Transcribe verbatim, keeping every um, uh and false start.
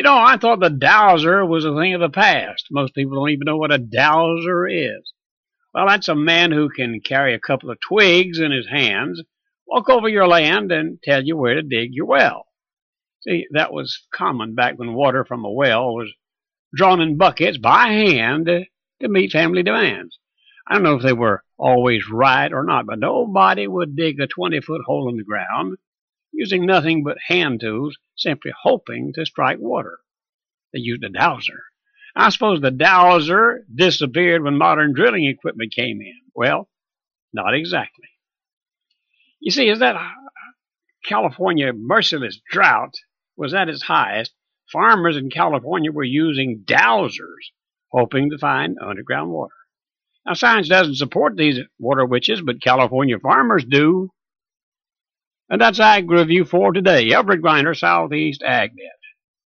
know, I thought the dowser was a thing of the past. Most people don't even know what a dowser is. Well, that's a man who can carry a couple of twigs in his hands, walk over your land, and tell you where to dig your well. See, that was common back when water from a well was drawn in buckets by hand to meet family demands. I don't know if they were always right or not, but nobody would dig a twenty-foot hole in the ground using nothing but hand tools, simply hoping to strike water. They used a dowser. I suppose the dowser disappeared when modern drilling equipment came in. Well, not exactly. You see, as that California merciless drought was at its highest, farmers in California were using dowsers, hoping to find underground water. Now, science doesn't support these water witches, but California farmers do. And that's Ag Review for today. Everett Griner, Southeast Ag Net.